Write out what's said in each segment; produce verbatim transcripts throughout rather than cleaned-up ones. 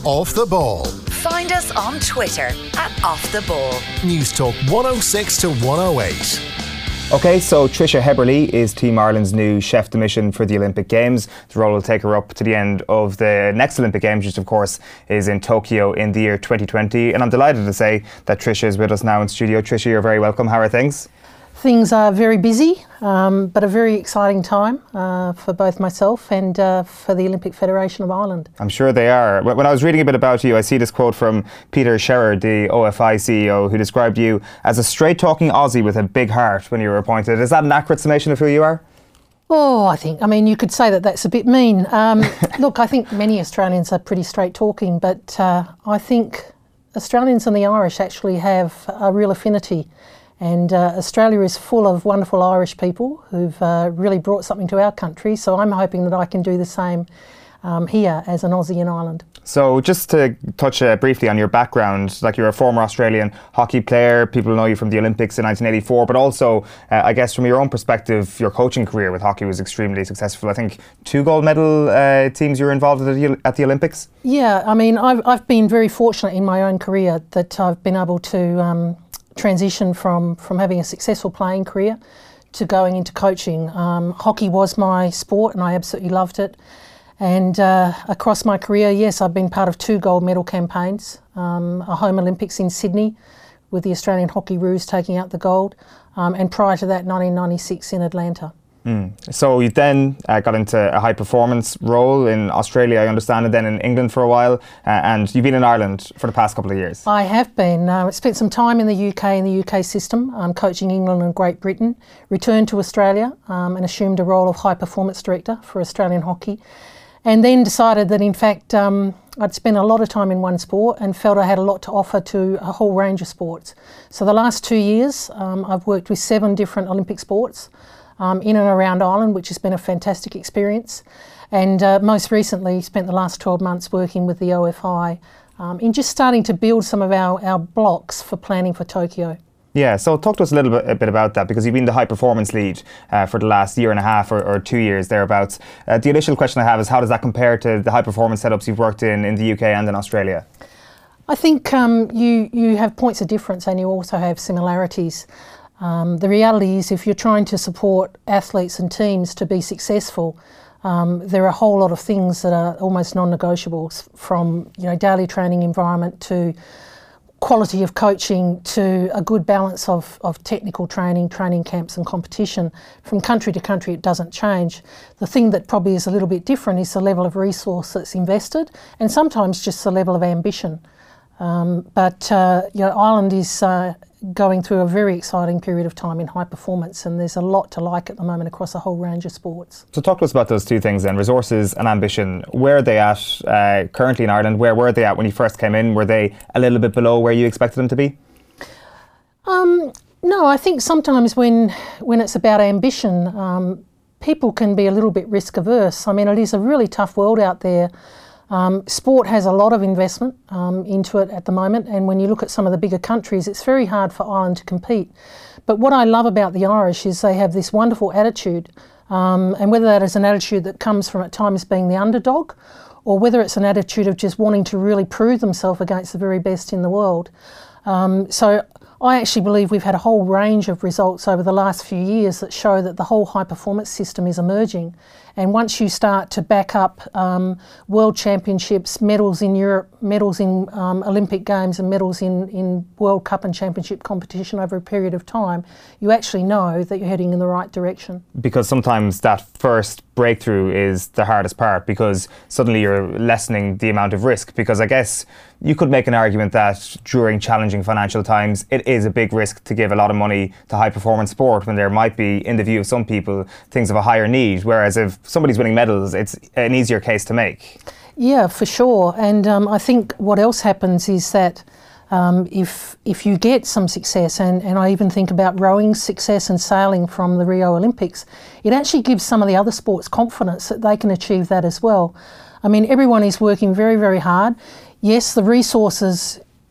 Off the Ball. Find us on Twitter at Off the Ball. Newstalk one oh six to one oh eight. OK, so Tricia Heberley is Team Ireland's new chef de mission for the Olympic Games. The role will take her up to the end of the next Olympic Games, which of course is in Tokyo in the year twenty twenty. And I'm delighted to say that Tricia is with us now in studio. Tricia, you're very welcome. How are things? Things are very busy, um, but a very exciting time uh, for both myself and uh, for the Olympic Federation of Ireland. I'm sure they are. When I was reading a bit about you, I see this quote from Peter Sherrard, the O F I C E O, who described you as a straight-talking Aussie with a big heart when you were appointed. Is that an accurate summation of who you are? Oh, I think, I mean, you could say that that's a bit mean. Um, look, I think many Australians are pretty straight-talking, but uh, I think Australians and the Irish actually have a real affinity. And uh, Australia is full of wonderful Irish people who've uh, really brought something to our country. So I'm hoping that I can do the same um, here as an Aussie in Ireland. So just to touch uh, briefly on your background, like you're a former Australian hockey player, people know you from the Olympics in nineteen eighty-four, but also uh, I guess from your own perspective, your coaching career with hockey was extremely successful. I think two gold medal uh, teams you were involved with at the, at the Olympics? Yeah, I mean, I've, I've been very fortunate in my own career that I've been able to um, transition from, from having a successful playing career to going into coaching. Um, hockey was my sport and I absolutely loved it. And uh, across my career, yes, I've been part of two gold medal campaigns, um, a home Olympics in Sydney with the Australian Hockey Roos taking out the gold, um, and prior to that, nineteen ninety-six in Atlanta. Mm. So you then uh, got into a high performance role in Australia, I understand, and then in England for a while, uh, and you've been in Ireland for the past couple of years. I have been. I uh, spent some time in the U K, in the U K system, um, coaching England and Great Britain, returned to Australia um, and assumed a role of high performance director for Australian hockey, and then decided that in fact um, I'd spent a lot of time in one sport and felt I had a lot to offer to a whole range of sports. So the last two years um, I've worked with seven different Olympic sports Um, in and around Ireland, which has been a fantastic experience, and uh, most recently spent the last twelve months working with the O F I um, in just starting to build some of our, our blocks for planning for Tokyo. Yeah, so talk to us a little bit, a bit about that, because you've been the high performance lead uh, for the last year and a half or, or two years thereabouts. Uh, the initial question I have is, how does that compare to the high performance setups you've worked in in the U K and in Australia? I think um, you, you have points of difference and you also have similarities. Um, the reality is, if you're trying to support athletes and teams to be successful, um, there are a whole lot of things that are almost non-negotiables, from you know daily training environment to quality of coaching to a good balance of, of technical training, training camps and competition. From country to country it doesn't change. The thing that probably is a little bit different is the level of resource that's invested, and sometimes just the level of ambition. Um, but uh, you know, Ireland is uh, going through a very exciting period of time in high performance, and there's a lot to like at the moment across a whole range of sports. So talk to us about those two things then, resources and ambition. Where are they at uh, currently in Ireland? Where were they at when you first came in? Were they a little bit below where you expected them to be? Um, no, I think sometimes when, when it's about ambition, um, people can be a little bit risk averse. I mean, it is a really tough world out there. Um, sport has a lot of investment um, into it at the moment, and when you look at some of the bigger countries, it's very hard for Ireland to compete. But what I love about the Irish is they have this wonderful attitude, um, and whether that is an attitude that comes from at times being the underdog, or whether it's an attitude of just wanting to really prove themselves against the very best in the world. Um, so I actually believe we've had a whole range of results over the last few years that show that the whole high performance system is emerging. And once you start to back up um, world championships, medals in Europe, medals in um, Olympic Games and medals in, in World Cup and Championship competition over a period of time, you actually know that you're heading in the right direction. Because sometimes that first breakthrough is the hardest part, because suddenly you're lessening the amount of risk. Because I guess you could make an argument that during challenging financial times, it is a big risk to give a lot of money to high performance sport when there might be, in the view of some people, things of a higher need. Whereas if somebody's winning medals, it's an easier case to make. Yeah, for sure. And um, I think what else happens is that um, if if you get some success, and, and I even think about rowing success and sailing from the Rio Olympics, it actually gives some of the other sports confidence that they can achieve that as well. I mean, everyone is working very, very hard. Yes, the resources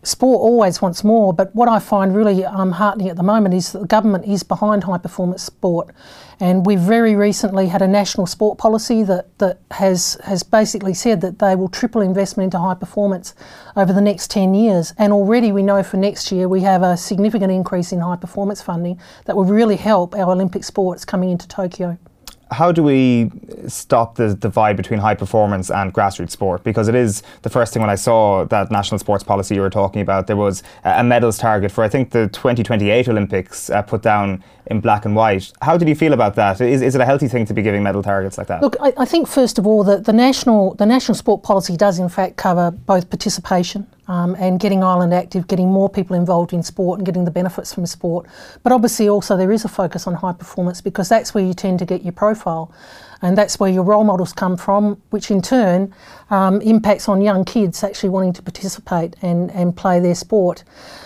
sport always wants more, but what I find really um, heartening at the moment is that the government is behind high performance sport, and we've very recently had a national sport policy that, that has, has basically said that they will triple investment into high performance over the next ten years, and already we know for next year we have a significant increase in high performance funding that will really help our Olympic sports coming into Tokyo. How do we stop the divide between high performance and grassroots sport? Because it is the first thing when I saw that national sports policy you were talking about, there was a medals target for, I think, the twenty twenty-eight Olympics uh, put down in black and white. How did you feel about that? Is, is it a healthy thing to be giving medal targets like that? Look, I, I think first of all that the national the national sport policy does in fact cover both participation um, and getting Ireland active, getting more people involved in sport and getting the benefits from sport. But obviously also there is a focus on high performance because that's where you tend to get your profile. And that's where your role models come from, which in turn um, impacts on young kids actually wanting to participate and, and play their sport.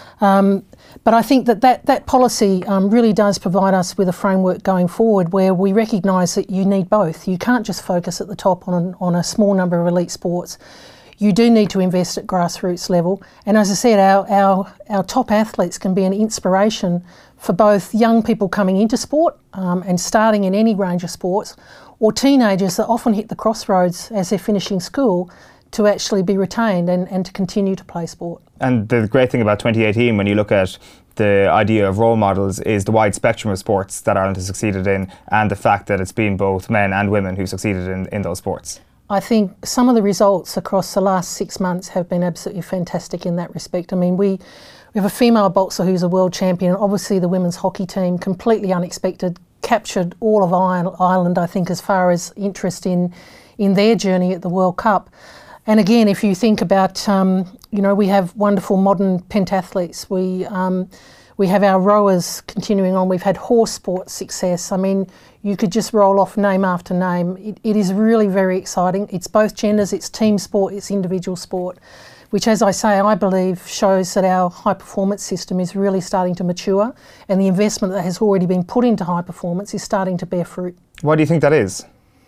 Um, but I think that that, that policy um, really does provide us with a framework going forward where we recognise that you need both. You can't just focus at the top on, on a small number of elite sports. You do need to invest at grassroots level. And as I said, our, our, our top athletes can be an inspiration for both young people coming into sport um, and starting in any range of sports, or teenagers that often hit the crossroads as they're finishing school to actually be retained and, and to continue to play sport. And the great thing about twenty eighteen, when you look at the idea of role models, is the wide spectrum of sports that Ireland has succeeded in and the fact that it's been both men and women who've succeeded in, in those sports. I think some of the results across the last six months have been absolutely fantastic in that respect. I mean, we, we have a female boxer who's a world champion. Obviously, the women's hockey team, completely unexpected, captured all of Ireland, I think, as far as interest in, in their journey at the World Cup. And again, if you think about, um, you know, we have wonderful modern pentathletes. We um, we have our rowers continuing on. We've had horse sport success. I mean, you could just roll off name after name. It, it is really very exciting. It's both genders, it's team sport, it's individual sport, which, as I say, I believe shows that our high performance system is really starting to mature and the investment that has already been put into high performance is starting to bear fruit. Why do you think that is?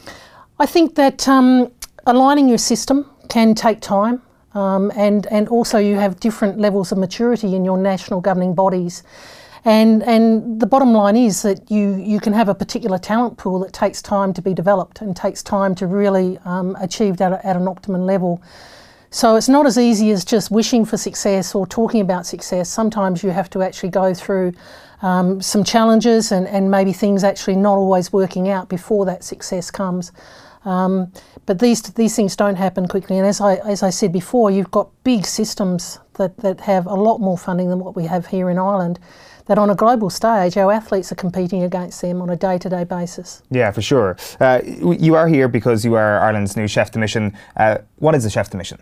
I think that um, aligning your system can take time, um, and, and also you have different levels of maturity in your national governing bodies. And, and the bottom line is that you, you can have a particular talent pool that takes time to be developed and takes time to really um, achieve at, a, at an optimum level. So it's not as easy as just wishing for success or talking about success. Sometimes you have to actually go through um, some challenges and, and maybe things actually not always working out before that success comes. Um, but these these things don't happen quickly, and as I as I said before, you've got big systems that, that have a lot more funding than what we have here in Ireland, that on a global stage our athletes are competing against them on a day-to-day basis. Yeah, for sure. Uh, you are here because you are Ireland's new chef de mission. Uh, what is the chef de mission?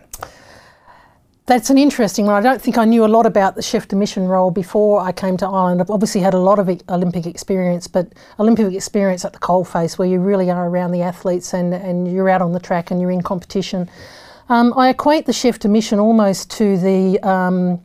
That's an interesting one. I don't think I knew a lot about the chef de mission role before I came to Ireland. I've obviously had a lot of Olympic experience, but Olympic experience at the coalface where you really are around the athletes and, and you're out on the track and you're in competition. Um, I equate the chef de mission almost to the um,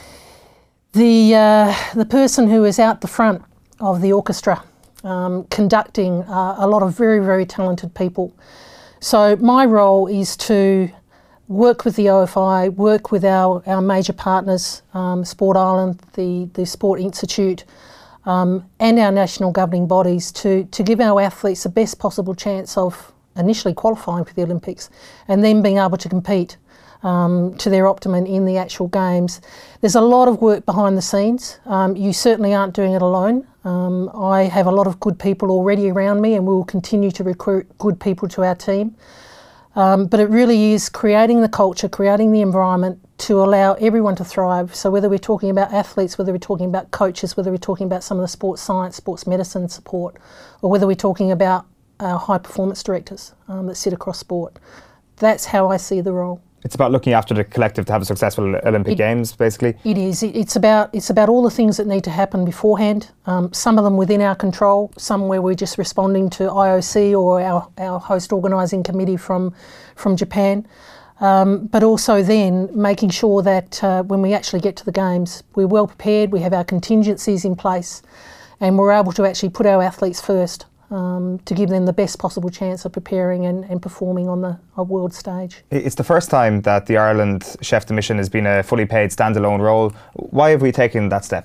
the uh, the person who is out the front of the orchestra, um, conducting uh, a lot of very, very talented people. So my role is to work with the O F I, work with our, our major partners, um, Sport Ireland, the, the Sport Institute, um, and our national governing bodies to, to give our athletes the best possible chance of initially qualifying for the Olympics and then being able to compete um, to their optimum in the actual games. There's a lot of work behind the scenes. Um, you certainly aren't doing it alone. Um, I have a lot of good people already around me and we will continue to recruit good people to our team. Um, but it really is creating the culture, creating the environment to allow everyone to thrive. So whether we're talking about athletes, whether we're talking about coaches, whether we're talking about some of the sports science, sports medicine support, or whether we're talking about our high performance directors um, that sit across sport. That's how I see the role. It's about looking after the collective to have a successful Olympic it, Games, basically. It is. It, it's about it's about all the things that need to happen beforehand. Um, some of them within our control, some where we're just responding to I O C or our, our host organising committee from from Japan. Um, but also then making sure that uh, when we actually get to the Games, we're well prepared, we have our contingencies in place, and we're able to actually put our athletes first. um, to give them the best possible chance of preparing and, and performing on the a world stage. It's the first time that the Ireland Chef de Mission has been a fully paid standalone role. Why have we taken that step?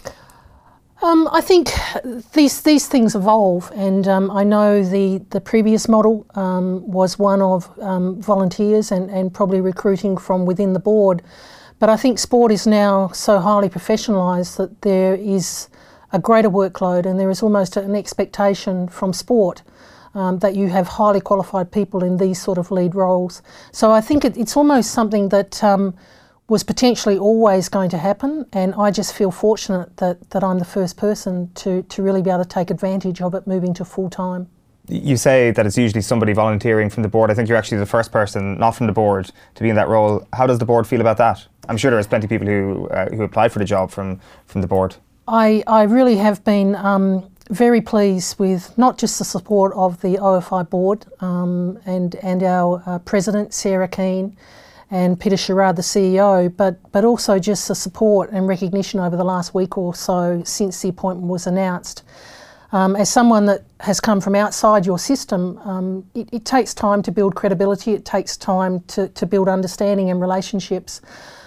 Um, I think these these things evolve, and um, I know the, the previous model um, was one of um, volunteers and, and probably recruiting from within the board. But I think sport is now so highly professionalised that there is a greater workload, and there is almost an expectation from sport um, that you have highly qualified people in these sort of lead roles. So I think it, it's almost something that um, was potentially always going to happen, and I just feel fortunate that, that I'm the first person to, to really be able to take advantage of it moving to full-time. You say that it's usually somebody volunteering from the board. I think you're actually the first person, not from the board, to be in that role. How does the board feel about that? I'm sure there's plenty of people who uh, who applied for the job from, from the board. I, I really have been um, very pleased with not just the support of the O F I board um, and, and our uh, president, Sarah Keane, and Peter Sherrard, the C E O, but, but also just the support and recognition over the last week or so since the appointment was announced. Um, as someone that has come from outside your system, um, it, it takes time to build credibility, it takes time to, to build understanding and relationships.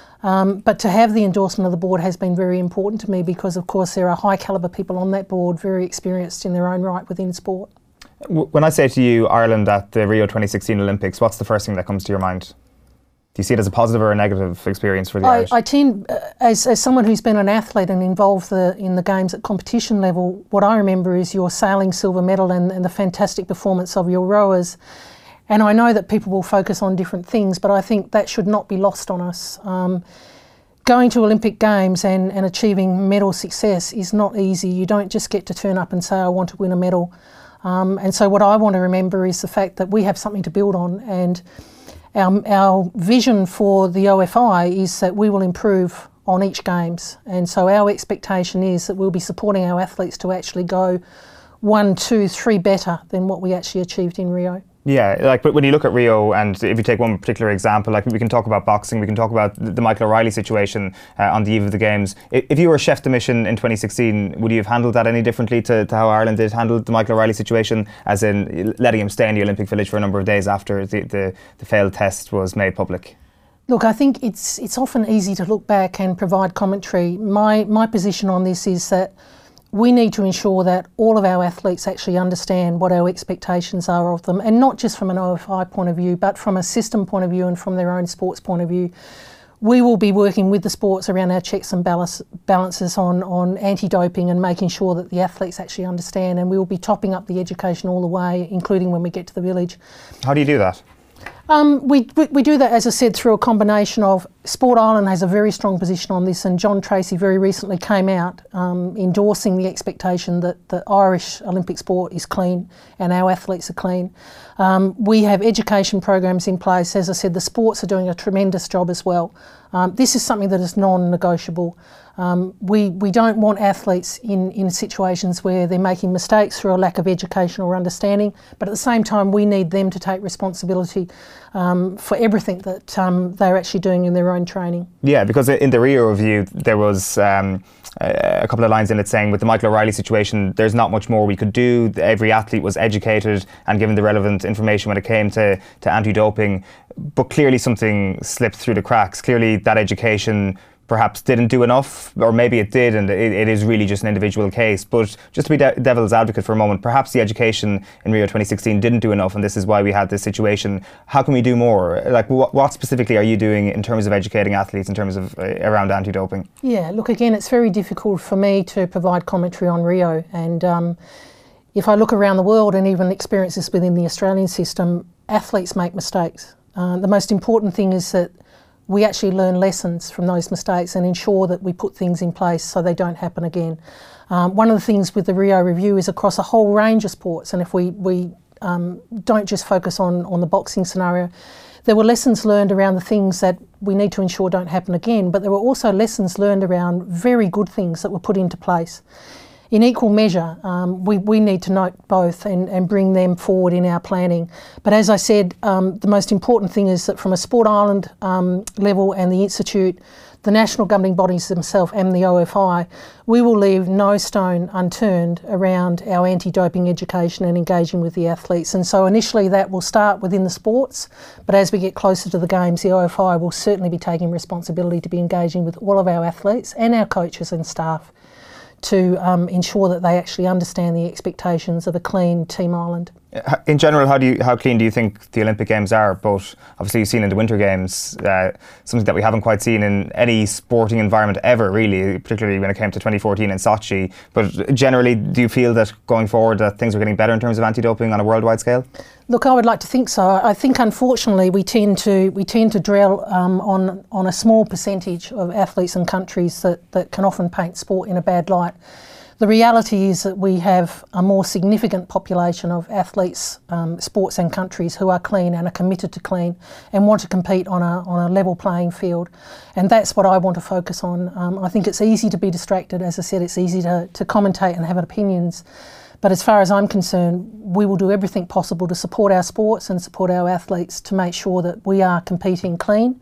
Um, but to have the endorsement of the board has been very important to me because, of course, there are high calibre people on that board, very experienced in their own right within sport. When I say to you Ireland at the Rio twenty sixteen Olympics, what's the first thing that comes to your mind? Do you see it as a positive or a negative experience for the I, Irish? I tend, uh, as, as someone who's been an athlete and involved the, in the games at competition level, what I remember is your sailing silver medal and, and the fantastic performance of your rowers. And I know that people will focus on different things, but I think that should not be lost on us. Um, going to Olympic Games and, and achieving medal success is not easy. You don't just get to turn up and say, I want to win a medal. Um, and so what I want to remember is the fact that we have something to build on, and Our, our vision for the O F I is that we will improve on each Games, and so our expectation is that we'll be supporting our athletes to actually go one, two, three better than what we actually achieved in Rio. Yeah, like, but when you look at Rio, and if you take one particular example, like we can talk about boxing, we can talk about the Michael O'Reilly situation uh, on the eve of the Games. If you were chef de mission in twenty sixteen, would you have handled that any differently to, to how Ireland did handle the Michael O'Reilly situation, as in letting him stay in the Olympic Village for a number of days after the, the, the failed test was made public? Look, I think it's it's often easy to look back and provide commentary. My my position on this is that we need to ensure that all of our athletes actually understand what our expectations are of them, and not just from an O F I point of view, but from a system point of view and from their own sports point of view. We will be working with the sports around our checks and balance, balances on, on anti-doping and making sure that the athletes actually understand, and we will be topping up the education all the way, including when we get to the village. How do you do that? Um, we, we we do that, as I said, through a combination of Sport Ireland has a very strong position on this, and John Tracy very recently came out um, endorsing the expectation that the Irish Olympic sport is clean and our athletes are clean. Um, we have education programs in place. As I said, the sports are doing a tremendous job as well. Um, this is something that is non-negotiable. Um, we, we don't want athletes in, in situations where they're making mistakes through a lack of education or understanding, but at the same time we need them to take responsibility um, for everything that um, they're actually doing in their own training. Yeah, because in the Rio review there was um, a couple of lines in it saying with the Michael O'Reilly situation there's not much more we could do. Every athlete was educated and given the relevant information when it came to, to anti-doping, but clearly something slipped through the cracks. Clearly that education perhaps didn't do enough, or maybe it did, and it, it is really just an individual case. But just to be de- devil's advocate for a moment, perhaps the education in Rio twenty sixteen didn't do enough, and this is why we had this situation. How can we do more? Like, wh- what specifically are you doing in terms of educating athletes in terms of uh, around anti-doping? Yeah, look, again, it's very difficult for me to provide commentary on Rio, and um, if I look around the world and even experiences within the Australian system, athletes make mistakes. Uh, the most important thing is that we actually learn lessons from those mistakes and ensure that we put things in place so they don't happen again. Um, one of the things with the Rio Review is across a whole range of sports, and if we, we um, don't just focus on, on the boxing scenario, there were lessons learned around the things that we need to ensure don't happen again, but there were also lessons learned around very good things that were put into place. in equal measure, um, we, we need to note both and, and bring them forward in our planning. But as I said, um, the most important thing is that from a Sport Island um, level and the Institute, the national governing bodies themselves and the O F I, we will leave no stone unturned around our anti-doping education and engaging with the athletes. And so initially that will start within the sports, but as we get closer to the games, the O F I will certainly be taking responsibility to be engaging with all of our athletes and our coaches and staff to um, ensure that they actually understand the expectations of a clean Team Island. In general, how do you, how clean do you think the Olympic Games are? Both, obviously you've seen in the Winter Games, uh, something that we haven't quite seen in any sporting environment ever, really, particularly when it came to twenty fourteen in Sochi. But generally, do you feel that going forward that things are getting better in terms of anti-doping on a worldwide scale? Look, I would like to think so. I think, unfortunately, we tend to we tend to dwell um, on on a small percentage of athletes and countries that, that can often paint sport in a bad light. The reality is that we have a more significant population of athletes, um, sports and countries who are clean and are committed to clean and want to compete on a on a level playing field. And that's what I want to focus on. Um, I think it's easy to be distracted. As I said, it's easy to, to commentate and have opinions. But as far as I'm concerned, we will do everything possible to support our sports and support our athletes to make sure that we are competing clean,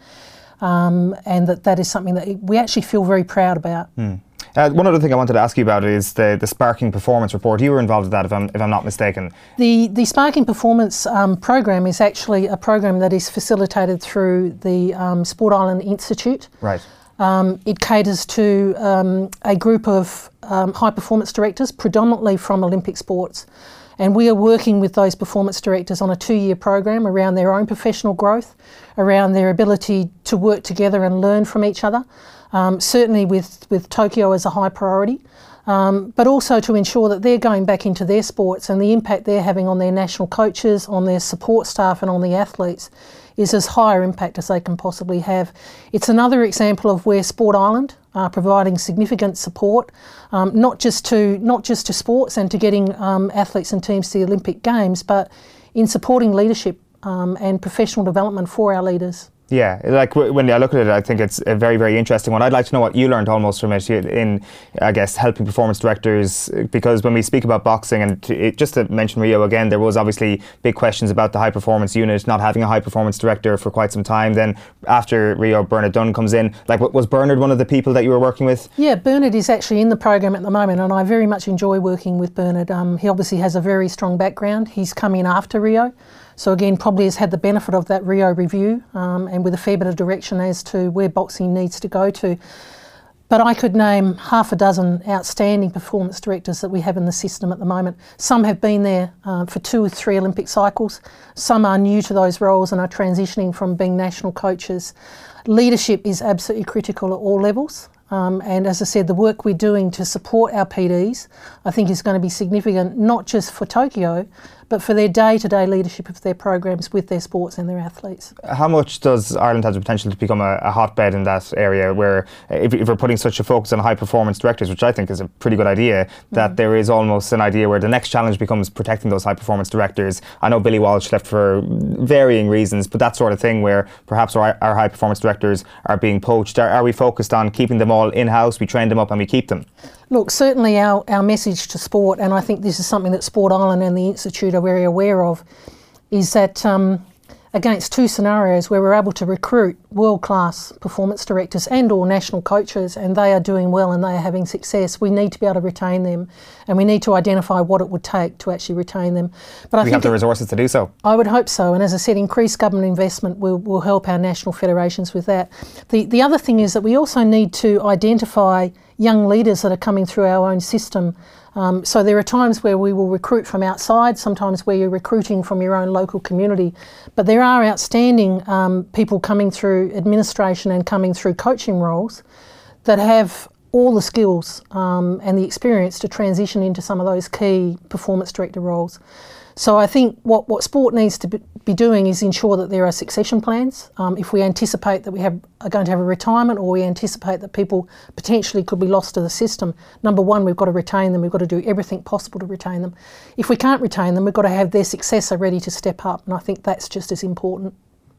um, and that that is something that we actually feel very proud about. Mm. Uh, one other thing I wanted to ask you about is the, the Sparking Performance Report. You were involved with that, if I'm, if I'm not mistaken. The, the Sparking Performance um, program is actually a program that is facilitated through the um, Sport Island Institute. Right. Um, it caters to um, a group of um, high performance directors, predominantly from Olympic sports. And we are working with those performance directors on a two-year program around their own professional growth, around their ability to work together and learn from each other. Um, certainly with, with Tokyo as a high priority, um, but also to ensure that they're going back into their sports and the impact they're having on their national coaches, on their support staff and on the athletes is as higher impact as they can possibly have. It's another example of where Sport Island are providing significant support, um, not just to not just to sports and to getting um, athletes and teams to the Olympic Games, but in supporting leadership um, and professional development for our leaders. Yeah, like when I look at it, I think it's a very, very interesting one. I'd like to know what you learned almost from it in, I guess, helping performance directors, because when we speak about boxing, and it, just to mention Rio again, there was obviously big questions about the high performance unit not having a high performance director for quite some time. Then after Rio, Bernard Dunn comes in. Like, was Bernard one of the people that you were working with? Yeah, Bernard is actually in the program at the moment, and I very much enjoy working with Bernard. Um, he obviously has a very strong background. He's come in after Rio. So again, probably has had the benefit of that Rio review um, and with a fair bit of direction as to where boxing needs to go to. But I could name half a dozen outstanding performance directors that we have in the system at the moment. Some have been there uh, for two or three Olympic cycles. Some are new to those roles and are transitioning from being national coaches. Leadership is absolutely critical at all levels. Um, and as I said, the work we're doing to support our P Ds, I think is going to be significant, not just for Tokyo, but for their day-to-day leadership of their programs with their sports and their athletes. How much does Ireland have the potential to become a, a hotbed in that area, where if, if we're putting such a focus on high-performance directors, which I think is a pretty good idea, that mm. there is almost an idea where the next challenge becomes protecting those high-performance directors? I know Billy Walsh left for varying reasons, but that sort of thing where perhaps our, our high-performance directors are being poached. Are, are we focused on keeping them all in-house, we train them up and we keep them? Look, certainly our, our message to sport, and I think this is something that Sport Island and the Institute are very aware of, is that um, against two scenarios where we're able to recruit world-class performance directors and or national coaches, and they are doing well and they are having success, we need to be able to retain them, and we need to identify what it would take to actually retain them. But I we think have the resources to do so. I would hope so, and as I said, increased government investment will, will help our national federations with that. The, the other thing is that we also need to identify young leaders that are coming through our own system. Um, so there are times where we will recruit from outside, sometimes where you're recruiting from your own local community. But there are outstanding um, people coming through administration and coming through coaching roles that have all the skills um, and the experience to transition into some of those key performance director roles. So I think what, what sport needs to be doing is ensure that there are succession plans. Um, if we anticipate that we have, are going to have a retirement, or we anticipate that people potentially could be lost to the system, number one, we've got to retain them. We've got to do everything possible to retain them. If we can't retain them, we've got to have their successor ready to step up, and I think that's just as important.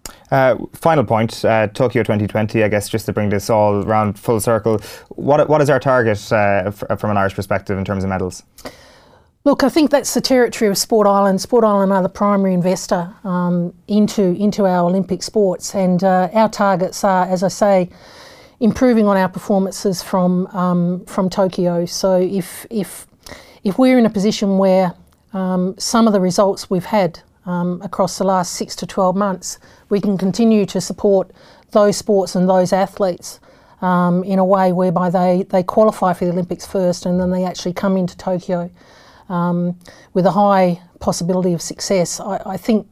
Uh, final point, uh, Tokyo twenty twenty, I guess, just to bring this all round full circle. What What is our target uh, f- from an Irish perspective in terms of medals? Look, I think that's the territory of Sport Ireland. Sport Ireland are the primary investor um, into into our Olympic sports, and uh, our targets are, as I say, improving on our performances from um, from Tokyo. So if if if we're in a position where um, some of the results we've had um, across the last six to twelve months, we can continue to support those sports and those athletes um, in a way whereby they, they qualify for the Olympics first and then they actually come into Tokyo um, with a high possibility of success. I, I think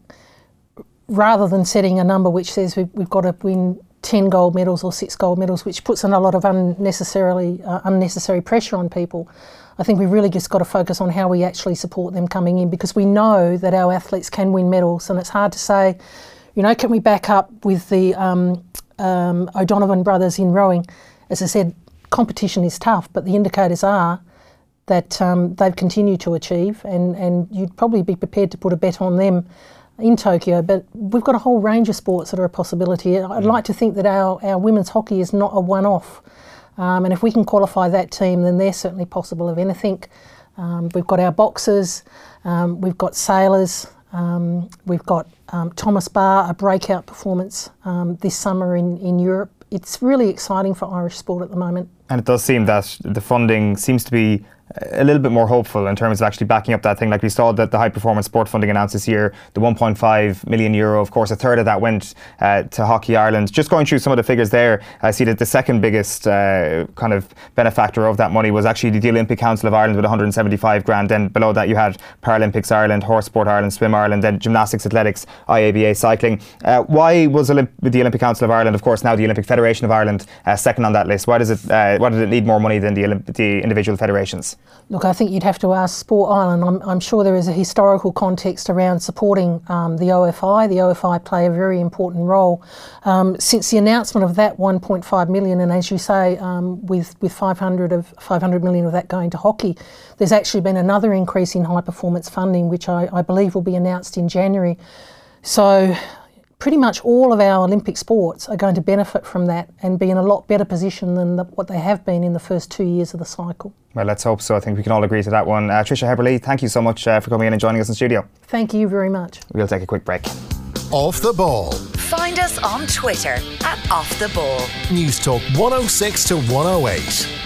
rather than setting a number which says we've, we've got to win ten gold medals or six gold medals, which puts in a lot of unnecessarily uh, unnecessary pressure on people, I think we've really just got to focus on how we actually support them coming in, because we know that our athletes can win medals, and it's hard to say, you know, can we back up with the um, um, O'Donovan brothers in rowing? As I said, competition is tough, but the indicators are that um, they've continued to achieve, and, and you'd probably be prepared to put a bet on them in Tokyo. But we've got a whole range of sports that are a possibility. I'd like to think that our, our women's hockey is not a one-off. Um, and if we can qualify that team, then they're certainly possible of anything. Um, we've got our boxers, um, we've got sailors, um, we've got um, Thomas Barr, a breakout performance um, this summer in, in Europe. It's really exciting for Irish sport at the moment. And it does seem that the funding seems to be a little bit more hopeful in terms of actually backing up that thing. Like we saw that the high performance sport funding announced this year, the one point five million euro, of course a third of that went uh, to Hockey Ireland. Just going through some of the figures there, I see that the second biggest uh, kind of benefactor of that money was actually the Olympic Council of Ireland with one hundred seventy-five grand. Then below that you had Paralympics Ireland, Horse Sport Ireland, Swim Ireland, then Gymnastics, Athletics, I A B A Cycling. Uh, why was Olymp- the Olympic Council of Ireland, of course now the Olympic Federation of Ireland, uh, second on that list? Why does it? Uh, why did it need more money than the, Olymp- the individual federations? Look, I think you'd have to ask Sport Ireland. I'm, I'm sure there is a historical context around supporting um, the O F I. The O F I play a very important role. Um, since the announcement of that one point five million, and as you say, um, with, with five hundred of five hundred million of that going to hockey, there's actually been another increase in high performance funding, which I, I believe will be announced in January. So pretty much all of our Olympic sports are going to benefit from that and be in a lot better position than the, what they have been in the first two years of the cycle. Well, let's hope so. I think we can all agree to that one. Uh, Tricia Heberley, thank you so much uh, for coming in and joining us in studio. Thank you very much. We'll take a quick break. Off the Ball. Find us on Twitter at Off the Ball. News Talk one oh six to one oh eight.